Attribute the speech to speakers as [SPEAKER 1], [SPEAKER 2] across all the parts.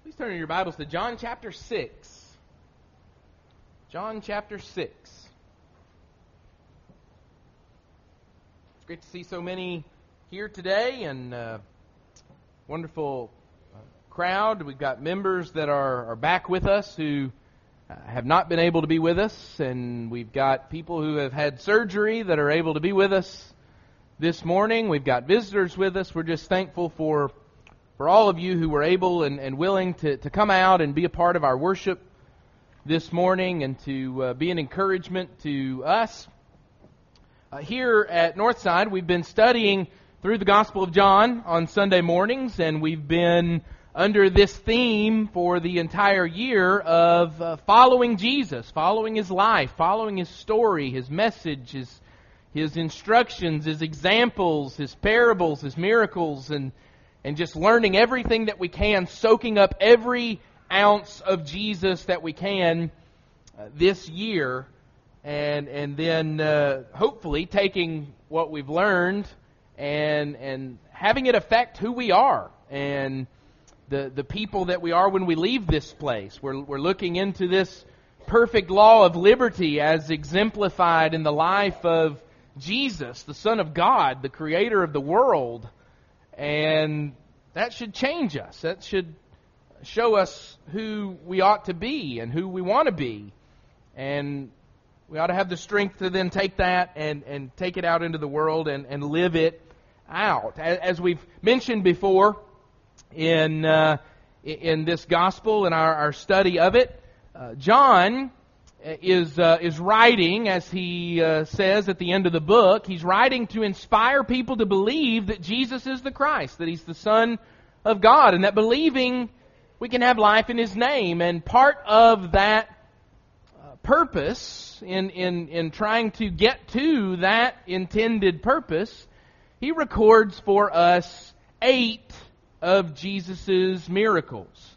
[SPEAKER 1] Please turn your Bibles to John chapter 6. John chapter 6. It's great to see so many here today, and wonderful crowd. We've got members that are back with us who have not been able to be with us, and we've got people who have had surgery that are able to be with us this morning. We've got visitors with us. We're just thankful for all of you who were able and willing to come out and be a part of our worship this morning and to be an encouragement to us. Here at Northside, we've been studying through the Gospel of John on Sunday mornings, and we've been under this theme for the entire year of following Jesus, following His life, following His story, His message, His instructions, His examples, His parables, His miracles, and just learning everything that we can, soaking up every ounce of Jesus that we can this year, and then hopefully taking what we've learned and having it affect who we are and the people that we are when we leave this place. We're looking into this perfect law of liberty as exemplified in the life of Jesus, the Son of God, the Creator of the world. And that should change us. That should show us who we ought to be and who we want to be. And we ought to have the strength to then take that and take it out into the world and live it out. As we've mentioned before in this gospel and our study of it, John is writing, as he says at the end of the book, he's writing to inspire people to believe that Jesus is the Christ, that He's the Son of God, and that believing we can have life in His name. And part of that purpose, in trying to get to that intended purpose, he records for us 8 of Jesus' miracles.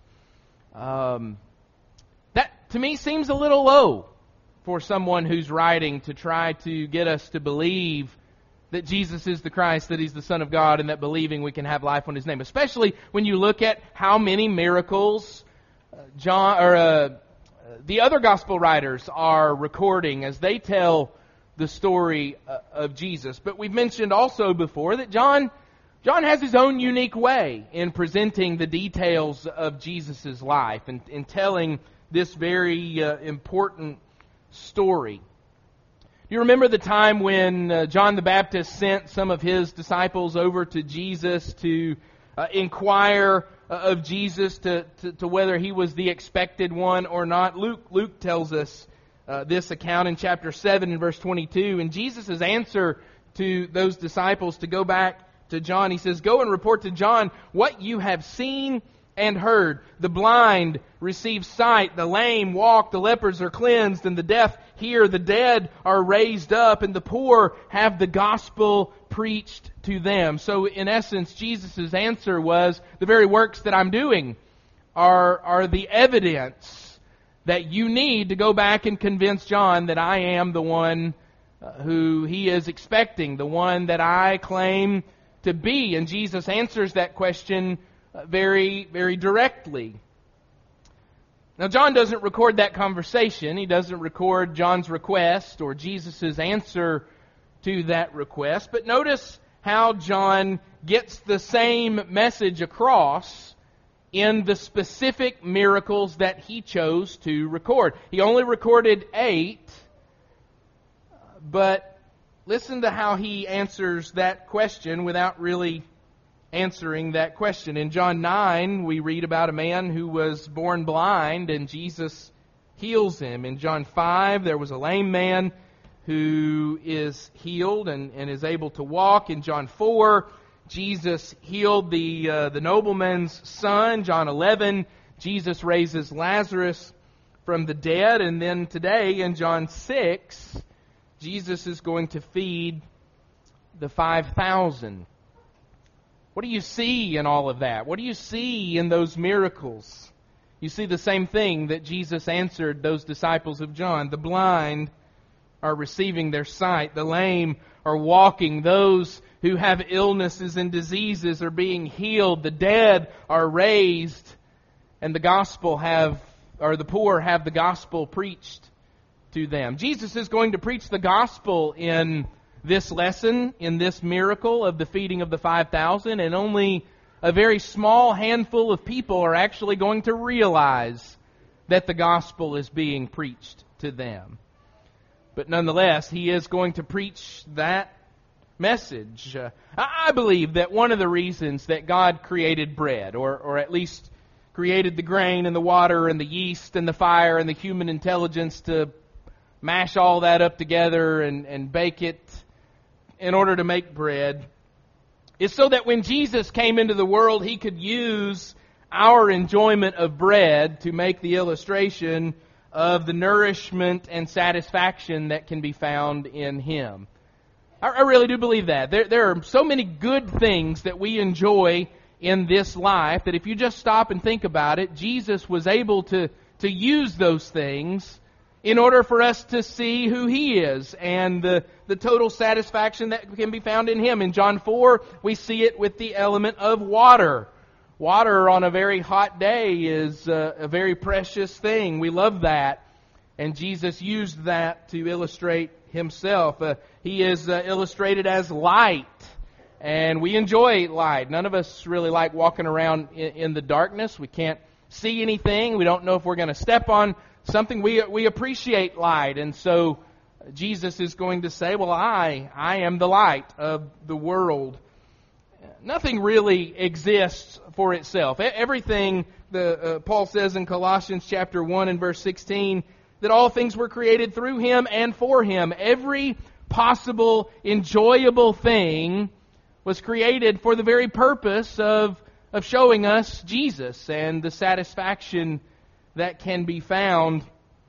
[SPEAKER 1] To me, seems a little low for someone who's writing to try to get us to believe that Jesus is the Christ, that He's the Son of God, and that believing we can have life in His name. Especially when you look at how many miracles the other gospel writers are recording as they tell the story of Jesus. But we've mentioned also before that John has his own unique way in presenting the details of Jesus' life and in telling this very important story. Do you remember the time when John the Baptist sent some of his disciples over to Jesus to inquire of Jesus to whether He was the expected one or not? Luke tells us this account in chapter 7 and verse 22. And Jesus' answer to those disciples to go back to John, He says, "Go and report to John what you have seen and heard. The blind receive sight, the lame walk, the lepers are cleansed, and the deaf hear, the dead are raised up, and the poor have the gospel preached to them." So in essence, Jesus' answer was, the very works that I'm doing are the evidence that you need to go back and convince John that I am the one who he is expecting, the one that I claim to be. And Jesus answers that question very, very directly. Now, John doesn't record that conversation. He doesn't record John's request or Jesus' answer to that request. But notice how John gets the same message across in the specific miracles that he chose to record. He only recorded 8, but listen to how he answers that question without really answering that question. In John 9, we read about a man who was born blind, and Jesus heals him. In John 5, there was a lame man who is healed and is able to walk. In John 4, Jesus healed the nobleman's son. John 11, Jesus raises Lazarus from the dead. And then today, in John 6, Jesus is going to feed the 5,000. What do you see in all of that? What do you see in those miracles? You see the same thing that Jesus answered those disciples of John. The blind are receiving their sight. The lame are walking. Those who have illnesses and diseases are being healed. The dead are raised. and the poor have the gospel preached to them. Jesus is going to preach the gospel in this lesson, in this miracle of the feeding of the 5,000, and only a very small handful of people are actually going to realize that the gospel is being preached to them. But nonetheless, He is going to preach that message. I believe that one of the reasons that God created bread, or at least created the grain and the water and the yeast and the fire and the human intelligence to mash all that up together and bake it in order to make bread, is so that when Jesus came into the world, He could use our enjoyment of bread to make the illustration of the nourishment and satisfaction that can be found in Him. I really do believe that. There are so many good things that we enjoy in this life that if you just stop and think about it, Jesus was able to use those things in order for us to see who He is and the total satisfaction that can be found in Him. In John 4, we see it with the element of water. Water on a very hot day is a very precious thing. We love that. And Jesus used that to illustrate Himself. He is illustrated as light. And we enjoy light. None of us really like walking around in the darkness. We can't see anything. We don't know if we're going to step on something. We appreciate light. And so Jesus is going to say, well, I am the light of the world. Nothing really exists for itself. Everything, Paul says in Colossians chapter 1 and verse 16, that all things were created through Him and for Him. Every possible enjoyable thing was created for the very purpose of showing us Jesus and the satisfaction that can be found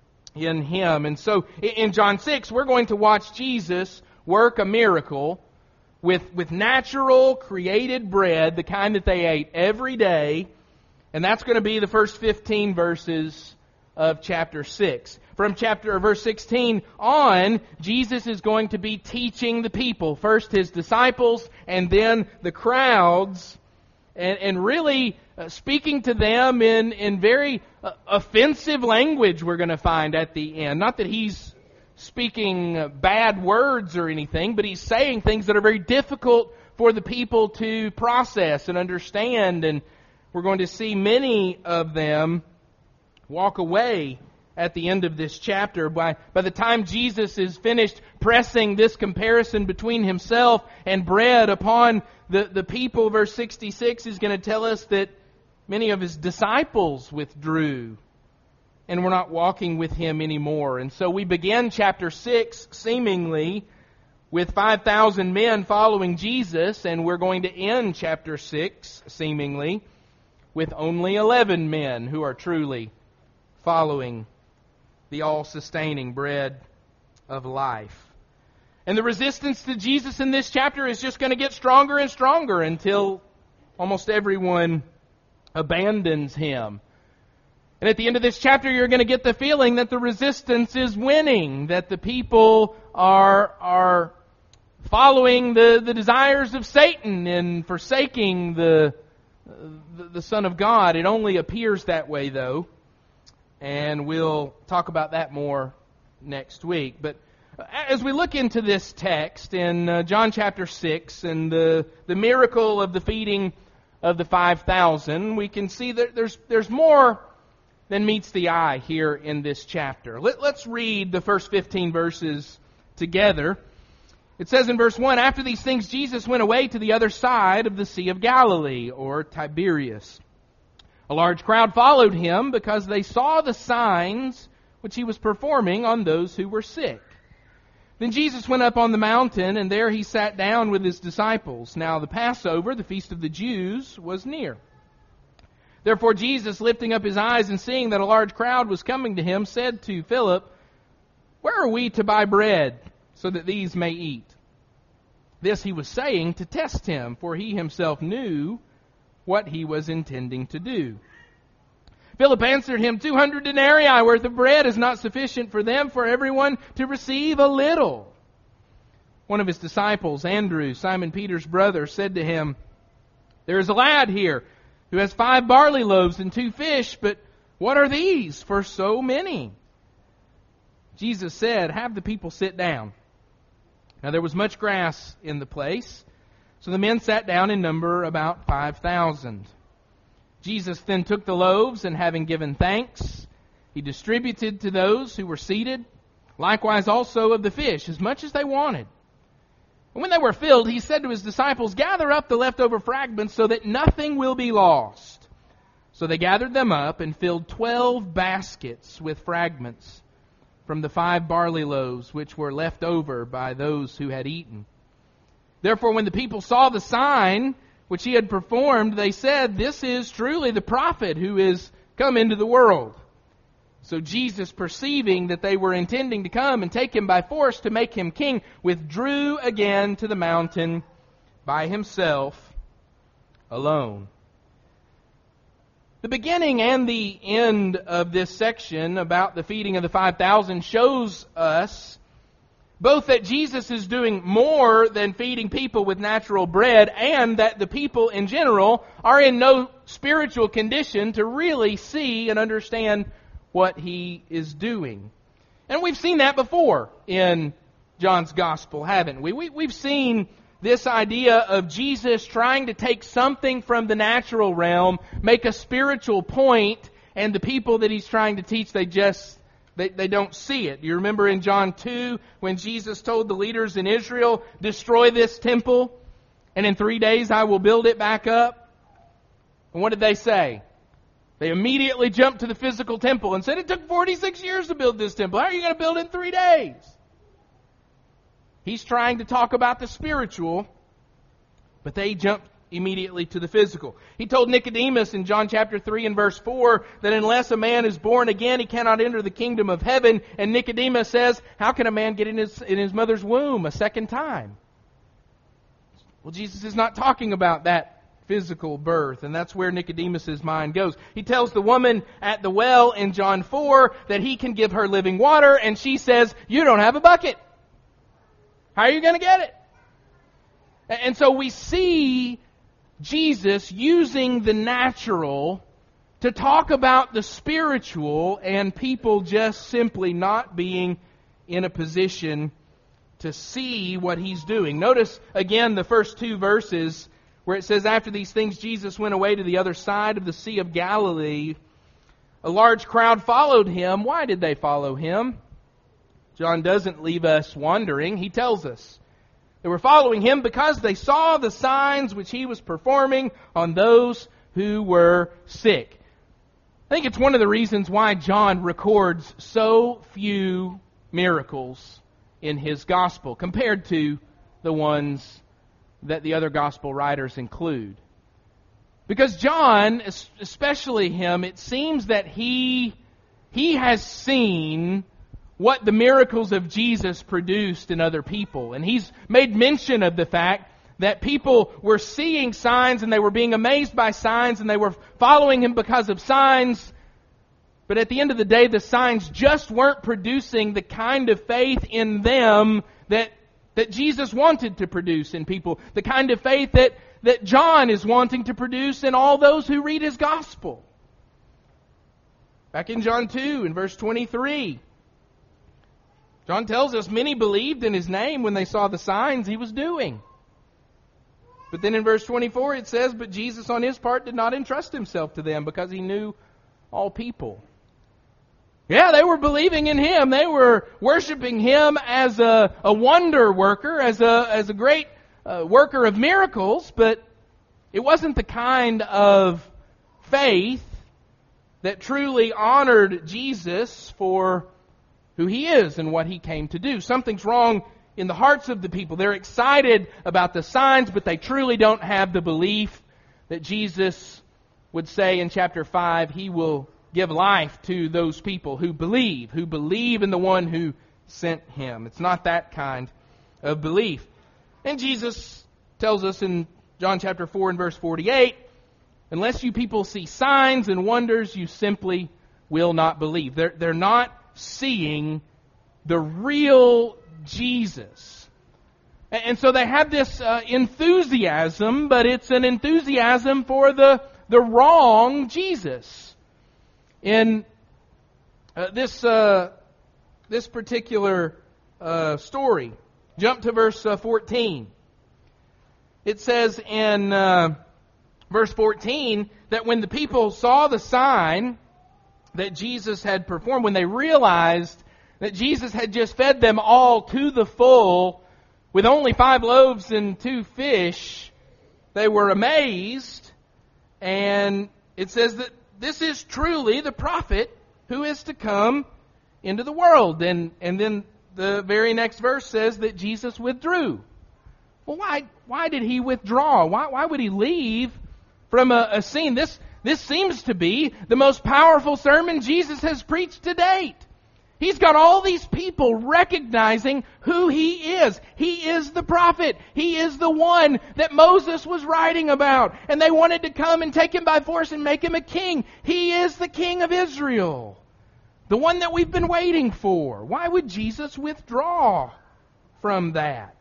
[SPEAKER 1] in Him. And so in John 6, we're going to watch Jesus work a miracle with natural, created bread, the kind that they ate every day. And that's going to be the first 15 verses of chapter 6. From verse 16 on, Jesus is going to be teaching the people. First His disciples and then the crowds. And really speaking to them in very offensive language we're going to find at the end. Not that He's speaking bad words or anything, but He's saying things that are very difficult for the people to process and understand. And we're going to see many of them walk away at the end of this chapter. By the time Jesus is finished pressing this comparison between Himself and bread upon the people, verse 66 is going to tell us that many of His disciples withdrew and were not walking with Him anymore. And so we begin chapter 6 seemingly with 5,000 men following Jesus, and we're going to end chapter 6 seemingly with only 11 men who are truly following the all-sustaining bread of life. And the resistance to Jesus in this chapter is just going to get stronger and stronger until almost everyone abandons Him. And at the end of this chapter, you're going to get the feeling that the resistance is winning, that the people are following the desires of Satan and forsaking the Son of God. It only appears that way, though. And we'll talk about that more next week. But as we look into this text in John chapter 6 and the miracle of the feeding of the 5,000, we can see that there's more than meets the eye here in this chapter. Let's read the first 15 verses together. It says in verse 1, "After these things Jesus went away to the other side of the Sea of Galilee," or Tiberias. "A large crowd followed Him because they saw the signs which He was performing on those who were sick. Then Jesus went up on the mountain, and there He sat down with His disciples. Now the Passover, the feast of the Jews, was near. Therefore Jesus, lifting up His eyes and seeing that a large crowd was coming to Him, said to Philip, 'Where are we to buy bread so that these may eat?' This He was saying to test Him, for He Himself knew what He was intending to do. Philip answered Him, 200 denarii worth of bread is not sufficient for them, for everyone to receive a little. One of His disciples, Andrew, Simon Peter's brother, said to Him, 'There is a lad here who has 5 barley loaves and 2 fish, but what are these for so many?" Jesus said, "Have the people sit down." Now there was much grass in the place, so the men sat down in number about 5,000. Jesus then took the loaves, and having given thanks, He distributed to those who were seated, likewise also of the fish, as much as they wanted. And when they were filled, He said to His disciples, "Gather up the leftover fragments so that nothing will be lost." So they gathered them up and filled 12 baskets with fragments from the 5 barley loaves which were left over by those who had eaten. Therefore, when the people saw the sign which He had performed, they said, "This is truly the prophet who is come into the world." So Jesus, perceiving that they were intending to come and take Him by force to make Him king, withdrew again to the mountain by Himself alone. The beginning and the end of this section about the feeding of the 5,000 shows us both that Jesus is doing more than feeding people with natural bread, and that the people in general are in no spiritual condition to really see and understand what He is doing. And we've seen that before in John's Gospel, haven't we? We've seen this idea of Jesus trying to take something from the natural realm, make a spiritual point, and the people that He's trying to teach, they don't see it. You remember in John 2 when Jesus told the leaders in Israel, "Destroy this temple, and in 3 days I will build it back up." And what did they say? They immediately jumped to the physical temple and said, "It took 46 years to build this temple. How are you going to build it in 3 days?" He's trying to talk about the spiritual, but they jumped immediately to the physical. He told Nicodemus in John chapter 3 and verse 4 that unless a man is born again, he cannot enter the kingdom of heaven. And Nicodemus says, "How can a man get in his mother's womb a second time?" Well, Jesus is not talking about that physical birth, and that's where Nicodemus' mind goes. He tells the woman at the well in John 4 that He can give her living water, and she says, "You don't have a bucket. How are you going to get it?" And so we see Jesus using the natural to talk about the spiritual, and people just simply not being in a position to see what He's doing. Notice again the first 2 verses where it says, "After these things Jesus went away to the other side of the Sea of Galilee. A large crowd followed Him." Why did they follow Him? John doesn't leave us wondering. He tells us they were following Him because they saw the signs which He was performing on those who were sick. I think it's one of the reasons why John records so few miracles in his gospel compared to the ones that the other gospel writers include. Because John, especially him, it seems that he has seen what the miracles of Jesus produced in other people. And he's made mention of the fact that people were seeing signs and they were being amazed by signs and they were following Him because of signs. But at the end of the day, the signs just weren't producing the kind of faith in them that Jesus wanted to produce in people. The kind of faith that John is wanting to produce in all those who read his gospel. Back in John 2, in verse 23, John tells us many believed in His name when they saw the signs He was doing. But then in verse 24 it says, "But Jesus on His part did not entrust Himself to them because He knew all people." Yeah, they were believing in Him. They were worshiping Him as a wonder worker, as a great worker of miracles, but it wasn't the kind of faith that truly honored Jesus for who He is and what He came to do. Something's wrong in the hearts of the people. They're excited about the signs, but they truly don't have the belief that Jesus would say in chapter 5, He will give life to those people who believe in the one who sent Him. It's not that kind of belief. And Jesus tells us in John chapter 4 and verse 48, "Unless you people see signs and wonders, you simply will not believe." They're not seeing the real Jesus. And so they have this enthusiasm, but it's an enthusiasm for the the wrong Jesus. In this particular story, jump to verse 14. It says in verse 14 that when the people saw the sign that Jesus had performed, when they realized that Jesus had just fed them all to the full with only 5 loaves and 2 fish, they were amazed. And it says that this is truly the prophet who is to come into the world. And then the very next verse says that Jesus withdrew. Well, why did he withdraw? Why would he leave from a scene? This seems to be the most powerful sermon Jesus has preached to date. He's got all these people recognizing who he is. He is the prophet. He is the one that Moses was writing about. And they wanted to come and take him by force and make him a king. He is the King of Israel. The one that we've been waiting for. Why would Jesus withdraw from that?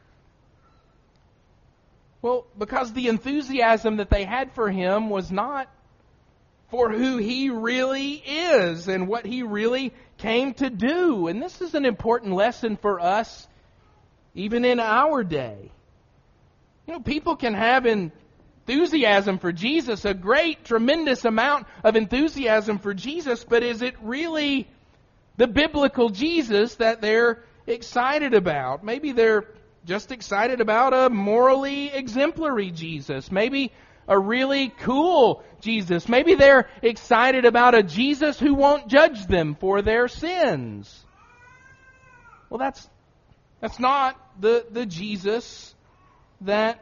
[SPEAKER 1] Well, because the enthusiasm that they had for him was not for who he really is and what he really came to do. And this is an important lesson for us even in our day. People can have enthusiasm for Jesus, a great, tremendous amount of enthusiasm for Jesus, but is it really the biblical Jesus that they're excited about? Maybe they're just excited about a morally exemplary Jesus. Maybe a really cool Jesus. Maybe they're excited about a Jesus who won't judge them for their sins. Well, that's not the Jesus that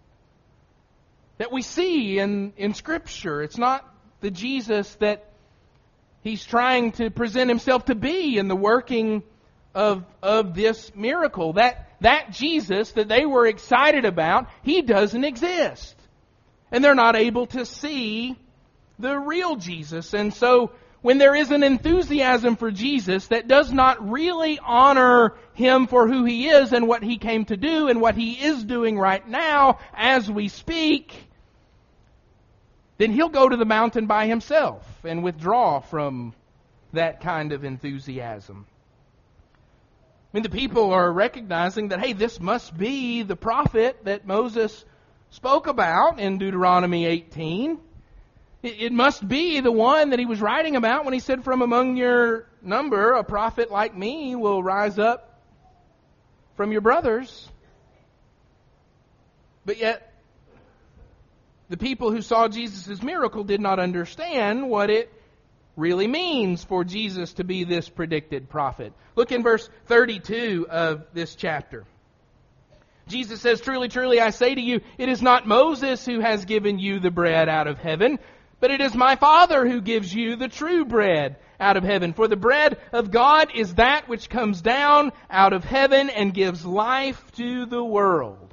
[SPEAKER 1] we see in Scripture. It's not the Jesus that he's trying to present himself to be in the working of this miracle. That Jesus that they were excited about, he doesn't exist. And they're not able to see the real Jesus. And so when there is an enthusiasm for Jesus that does not really honor him for who he is and what he came to do and what he is doing right now as we speak, then he'll go to the mountain by himself and withdraw from that kind of enthusiasm. The people are recognizing that, hey, this must be the prophet that Moses spoke about in Deuteronomy 18. It must be the one that he was writing about when he said, from among your number, a prophet like me will rise up from your brothers. But yet, the people who saw Jesus' miracle did not understand what it really means for Jesus to be this predicted prophet. Look in verse 32 of this chapter. Jesus says, truly, truly, I say to you, it is not Moses who has given you the bread out of heaven, but it is my Father who gives you the true bread out of heaven. For the bread of God is that which comes down out of heaven and gives life to the world.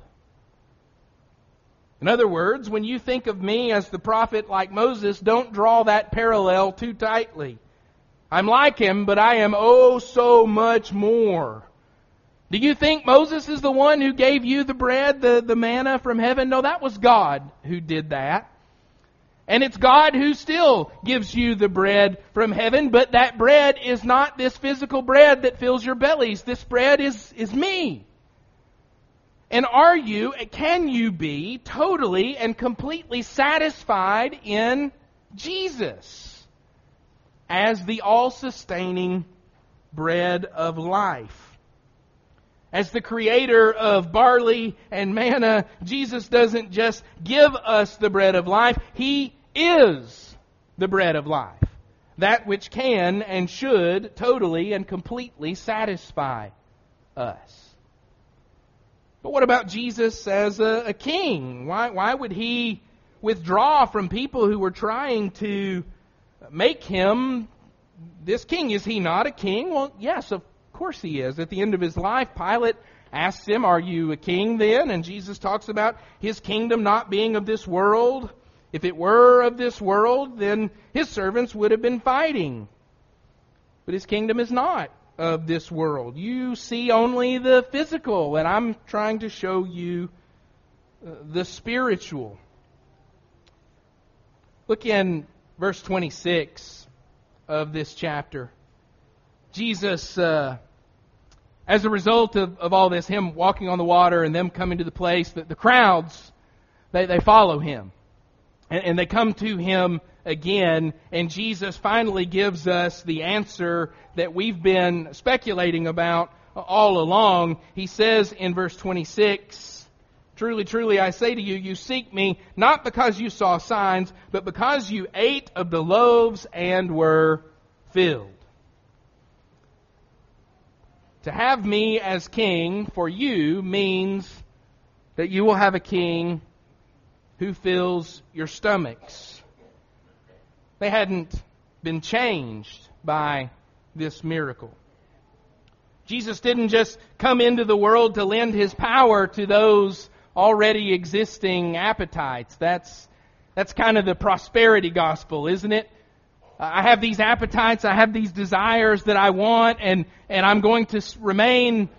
[SPEAKER 1] In other words, when you think of me as the prophet like Moses, don't draw that parallel too tightly. I'm like him, but I am oh so much more. Do you think Moses is the one who gave you the bread, the manna from heaven? No, that was God who did that. And it's God who still gives you the bread from heaven, but that bread is not this physical bread that fills your bellies. This bread is me. And can you be totally and completely satisfied in Jesus as the all-sustaining bread of life? As the creator of barley and manna, Jesus doesn't just give us the bread of life. He is the bread of life. That which can and should totally and completely satisfy us. But what about Jesus as a king? Why would he withdraw from people who were trying to make him this king? Is he not a king? Well, yes, of course he is. At the end of his life, Pilate asks him, are you a king then? And Jesus talks about his kingdom not being of this world. If it were of this world, then his servants would have been fighting. But his kingdom is not of this world. You see only the physical, and I'm trying to show you the spiritual. Look in verse 26 of this chapter. Jesus, as a result of all this, Him walking on the water and them coming to the place, the crowds, they follow Him. And they come to Him again, and Jesus finally gives us the answer that we've been speculating about all along. He says in verse 26, "Truly, truly, I say to you, you seek me not because you saw signs, but because you ate of the loaves and were filled." To have me as king for you means that you will have a king who fills your stomachs. They hadn't been changed by this miracle. Jesus didn't just come into the world to lend His power to those already existing appetites. That's kind of the prosperity gospel, isn't it? I have these appetites, I have these desires that I want, and I'm going to remain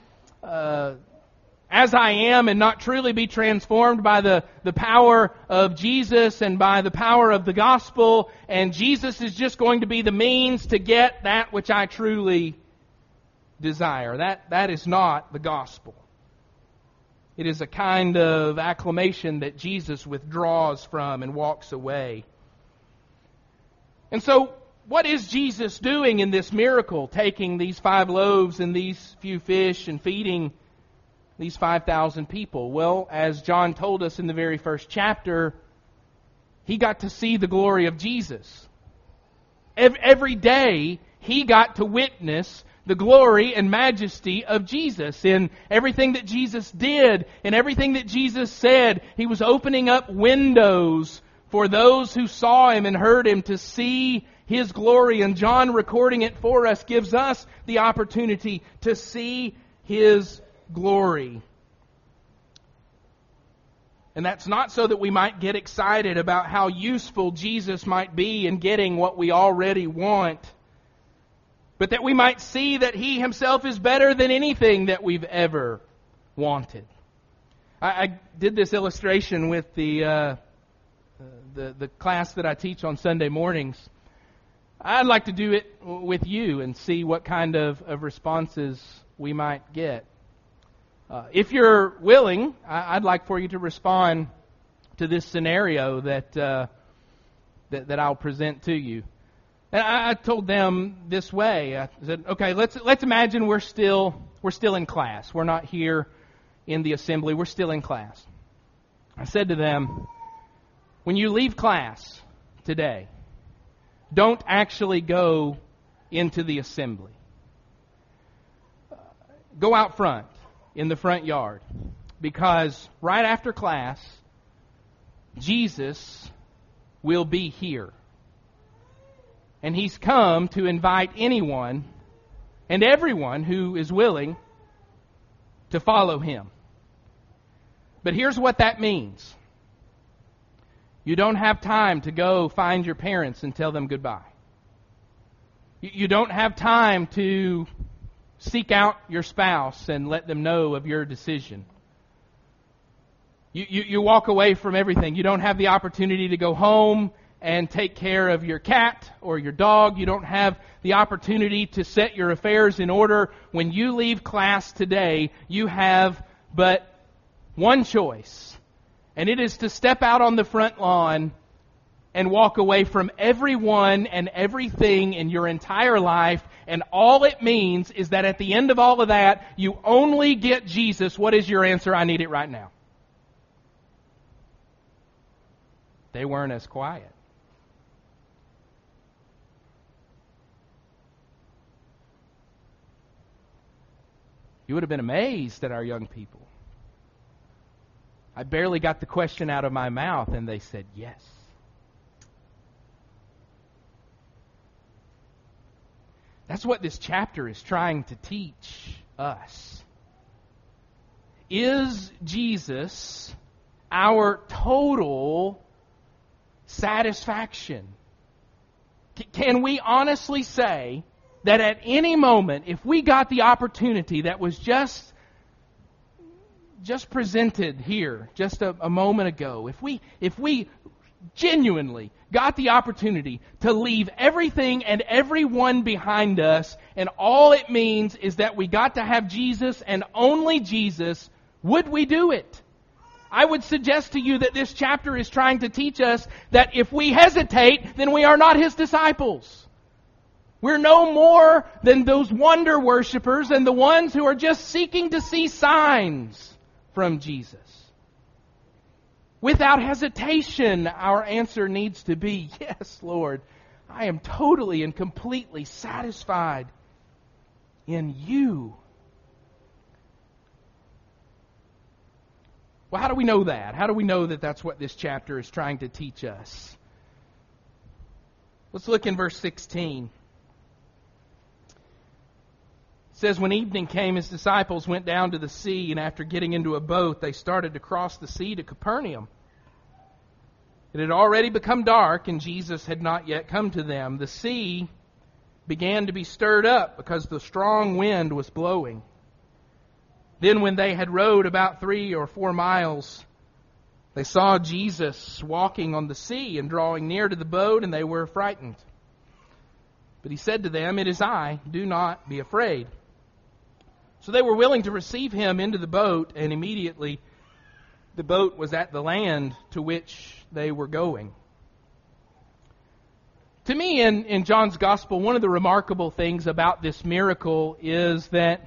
[SPEAKER 1] as I am and not truly be transformed by the power of Jesus and by the power of the gospel, and Jesus is just going to be the means to get that which I truly desire. That is not the gospel. It is a kind of acclamation that Jesus withdraws from and walks away. And so, what is Jesus doing in this miracle, taking these 5 loaves and these few fish and feeding these 5,000 people? Well, as John told us in the very first chapter, He got to see the glory of Jesus. Every day, He got to witness the glory and majesty of Jesus in everything that Jesus did and everything that Jesus said. He was opening up windows for those who saw Him and heard Him to see His glory. And John, recording it for us, gives us the opportunity to see His glory. And that's not so that we might get excited about how useful Jesus might be in getting what we already want, but that we might see that He Himself is better than anything that we've ever wanted. I did this illustration with the class that I teach on Sunday mornings. I'd like to do it with you and see what kind of responses we might get. If you're willing, I'd like for you to respond to this scenario that I'll present to you. And I told them this way. I said, okay, let's imagine we're still in class. We're not here in the assembly. We're still in class. I said to them, when you leave class today, don't actually go into the assembly. Go out front, in the front yard, because right after class, Jesus will be here. And He's come to invite anyone and everyone who is willing to follow Him. But here's what that means. You don't have time to go find your parents and tell them goodbye. You don't have time to seek out your spouse and let them know of your decision. You walk away from everything. You don't have the opportunity to go home and take care of your cat or your dog. You don't have the opportunity to set your affairs in order. When you leave class today, you have but one choice, and it is to step out on the front lawn and walk away from everyone and everything in your entire life. And all it means is that at the end of all of that, you only get Jesus. What is your answer? I need it right now. They weren't as quiet. You would have been amazed at our young people. I barely got the question out of my mouth and they said yes. That's what this chapter is trying to teach us. Is Jesus our total satisfaction? Can we honestly say that at any moment, if we got the opportunity that was just presented here, just a moment ago, if we genuinely got the opportunity to leave everything and everyone behind us, and all it means is that we got to have Jesus and only Jesus, would we do it? I would suggest to you that this chapter is trying to teach us that if we hesitate, then we are not His disciples. We're no more than those wonder worshipers and the ones who are just seeking to see signs from Jesus. Without hesitation, our answer needs to be, yes, Lord, I am totally and completely satisfied in You. Well, how do we know that? How do we know that that's what this chapter is trying to teach us? Let's look in verse 16. It says, when evening came, His disciples went down to the sea, and after getting into a boat, they started to cross the sea to Capernaum. It had already become dark, and Jesus had not yet come to them. The sea began to be stirred up because the strong wind was blowing. Then when they had rowed about 3 or 4 miles, they saw Jesus walking on the sea and drawing near to the boat, and they were frightened. But He said to them, "It is I, do not be afraid." So they were willing to receive Him into the boat, and immediately the boat was at the land to which they were going. To me, in John's Gospel, one of the remarkable things about this miracle is that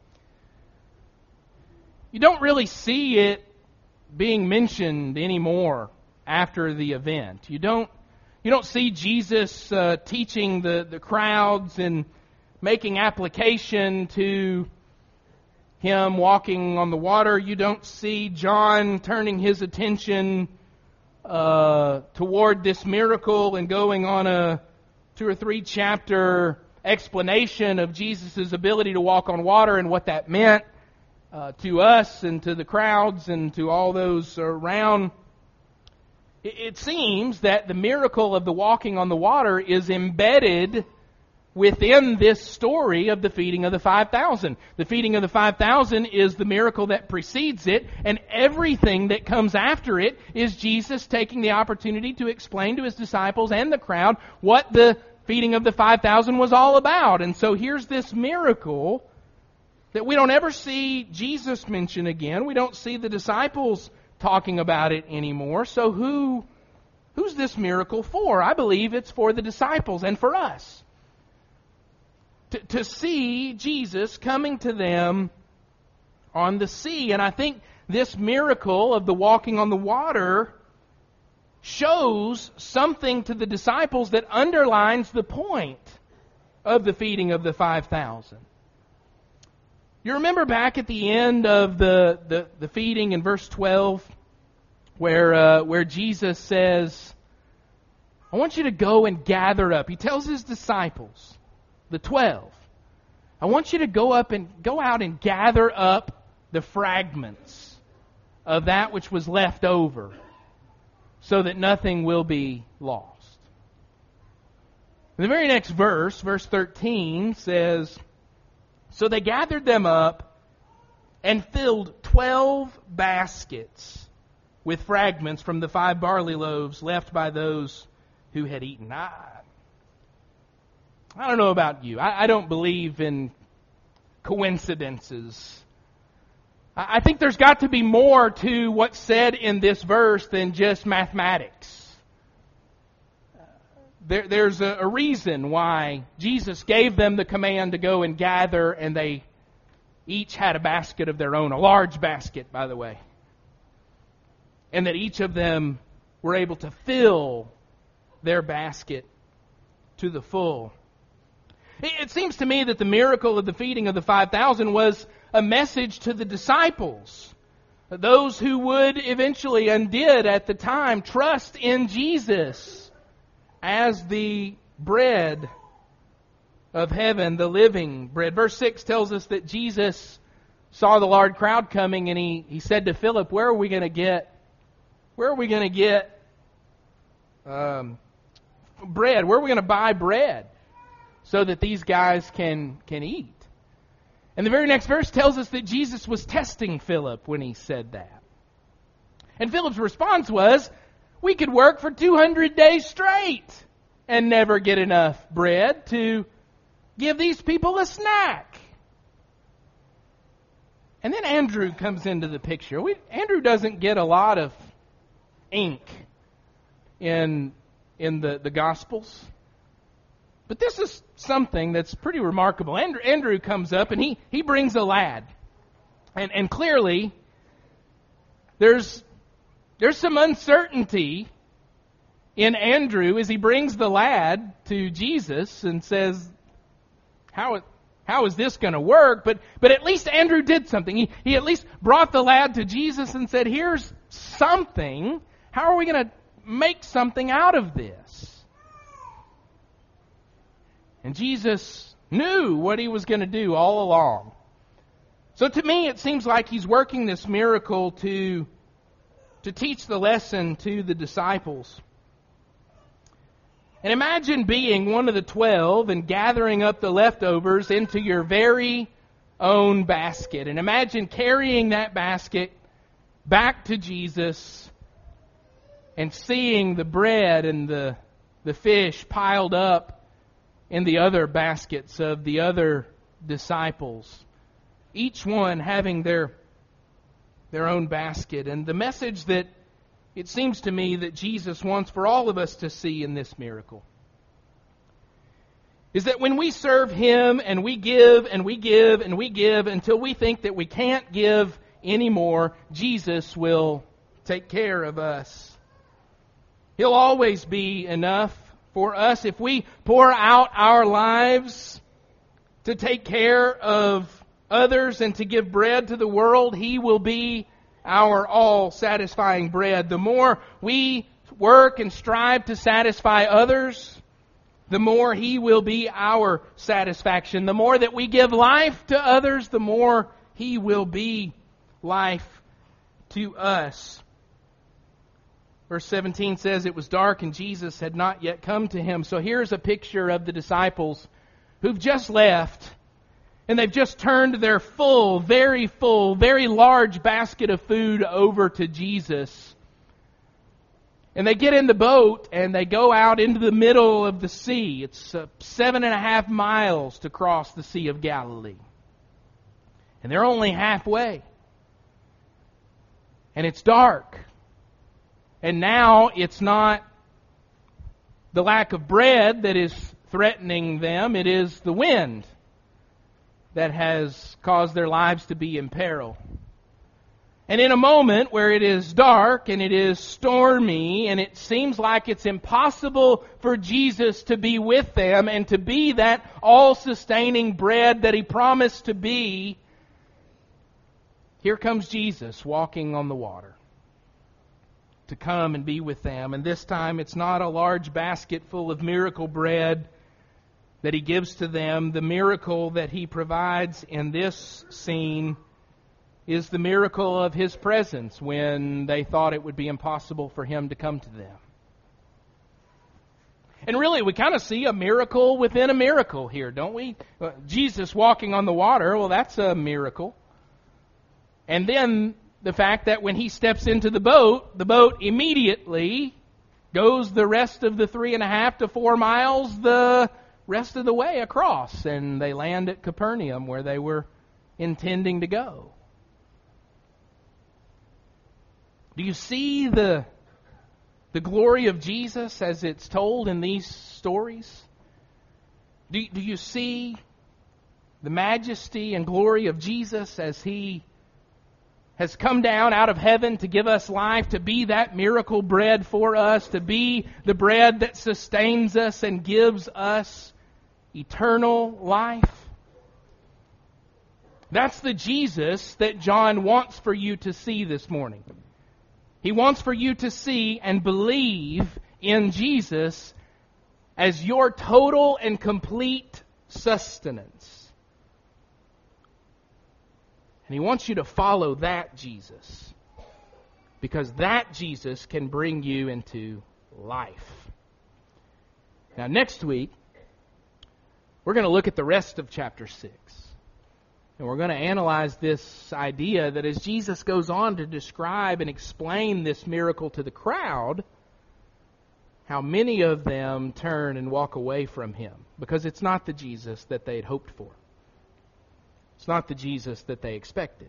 [SPEAKER 1] you don't really see it being mentioned anymore after the event. You don't see Jesus teaching the crowds and making application to Him walking on the water. You don't see John turning his attention toward this miracle and going on a 2 or 3 chapter explanation of Jesus' ability to walk on water and what that meant to us and to the crowds and to all those around. It seems that the miracle of the walking on the water is embedded within this story of the feeding of the 5,000. The feeding of the 5,000 is the miracle that precedes it, and everything that comes after it is Jesus taking the opportunity to explain to His disciples and the crowd what the feeding of the 5,000 was all about. And so here's this miracle that we don't ever see Jesus mention again. We don't see the disciples talking about it anymore. So who's this miracle for? I believe it's for the disciples and for us. To see Jesus coming to them on the sea. And I think this miracle of the walking on the water shows something to the disciples that underlines the point of the feeding of the 5,000. You remember back at the end of the feeding in verse 12 where Jesus says, I want you to go and gather up. He tells His disciples, the 12, I want you to go out and gather up the fragments of that which was left over so that nothing will be lost. The very next verse, verse 13, says, so they gathered them up and filled 12 baskets with fragments from the 5 barley loaves left by those who had eaten. I don't know about you. I don't believe in coincidences. I think there's got to be more to what's said in this verse than just mathematics. There's a reason why Jesus gave them the command to go and gather, and they each had a basket of their own, a large basket, by the way. And that each of them were able to fill their basket to the full. It seems to me that the miracle of the feeding of the 5,000 was a message to the disciples, those who would eventually and did at the time trust in Jesus as the bread of heaven, the living bread. Verse 6 tells us that Jesus saw the large crowd coming, and he said to Philip, where are we going to get bread? Where are we going to buy bread so that these guys can eat? And the very next verse tells us that Jesus was testing Philip when he said that. And Philip's response was, We could work for 200 days straight and never get enough bread to give these people a snack. And then Andrew comes into the picture. Andrew doesn't get a lot of ink in the Gospels. But this is something that's pretty remarkable. Andrew comes up and he brings a lad. And clearly, there's some uncertainty in Andrew as he brings the lad to Jesus and says, how is this going to work? But at least Andrew did something. He at least brought the lad to Jesus and said, here's something. How are we going to make something out of this? And Jesus knew what he was going to do all along. So to me, it seems like he's working this miracle to teach the lesson to the disciples. And imagine being one of the 12 and gathering up the leftovers into your very own basket. And imagine carrying that basket back to Jesus and seeing the bread and the fish piled up in the other baskets of the other disciples. Each one having their own basket. And the message that it seems to me that Jesus wants for all of us to see in this miracle is that when we serve Him and we give and we give and we give until we think that we can't give anymore, Jesus will take care of us. He'll always be enough for us. If we pour out our lives to take care of others and to give bread to the world, He will be our all-satisfying bread. The more we work and strive to satisfy others, the more He will be our satisfaction. The more that we give life to others, the more He will be life to us. Verse 17 says, it was dark and Jesus had not yet come to him. So here's a picture of the disciples who've just left. And they've just turned their full, very large basket of food over to Jesus. And they get in the boat and they go out into the middle of the sea. It's 7.5 miles to cross the Sea of Galilee. And they're only halfway. And it's dark. And now it's not the lack of bread that is threatening them. It is the wind that has caused their lives to be in peril. And in a moment where it is dark and it is stormy and it seems like it's impossible for Jesus to be with them and to be that all-sustaining bread that He promised to be, here comes Jesus walking on the water to come and be with them. And this time it's not a large basket full of miracle bread that He gives to them. The miracle that He provides in this scene is the miracle of His presence when they thought it would be impossible for Him to come to them. And really, we kind of see a miracle within a miracle here, don't we? Jesus walking on the water, well, that's a miracle. And then the fact that when He steps into the boat immediately goes the rest of the 3.5 to 4 miles the rest of the way across. And they land at Capernaum where they were intending to go. Do you see the glory of Jesus as it's told in these stories? Do you see the majesty and glory of Jesus as He has come down out of heaven to give us life, to be that miracle bread for us, to be the bread that sustains us and gives us eternal life? That's the Jesus that John wants for you to see this morning. He wants for you to see and believe in Jesus as your total and complete sustenance. And He wants you to follow that Jesus, because that Jesus can bring you into life. Now, next week, we're going to look at the rest of chapter 6. And we're going to analyze this idea that as Jesus goes on to describe and explain this miracle to the crowd, how many of them turn and walk away from Him because it's not the Jesus that they had hoped for. It's not the Jesus that they expected.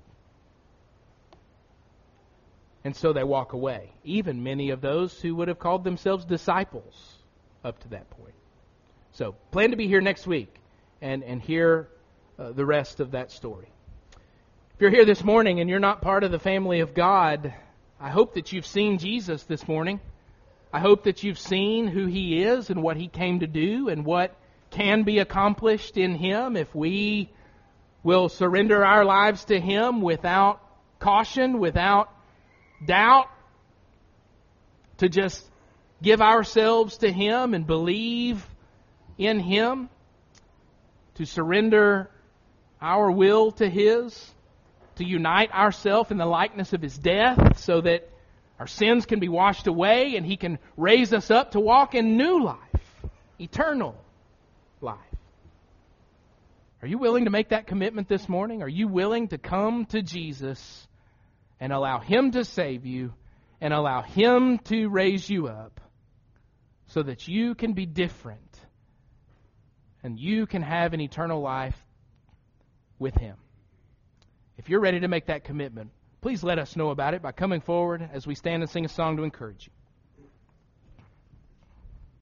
[SPEAKER 1] And so they walk away. Even many of those who would have called themselves disciples up to that point. So plan to be here next week and hear the rest of that story. If you're here this morning and you're not part of the family of God, I hope that you've seen Jesus this morning. I hope that you've seen who He is and what He came to do and what can be accomplished in Him if we will surrender our lives to Him without caution, without doubt, to just give ourselves to Him and believe in Him, to surrender our will to His, to unite ourselves in the likeness of His death so that our sins can be washed away and He can raise us up to walk in new life, eternal life. Are you willing to make that commitment this morning? Are you willing to come to Jesus and allow Him to save you and allow Him to raise you up so that you can be different and you can have an eternal life with Him? If you're ready to make that commitment, please let us know about it by coming forward as we stand and sing a song to encourage you.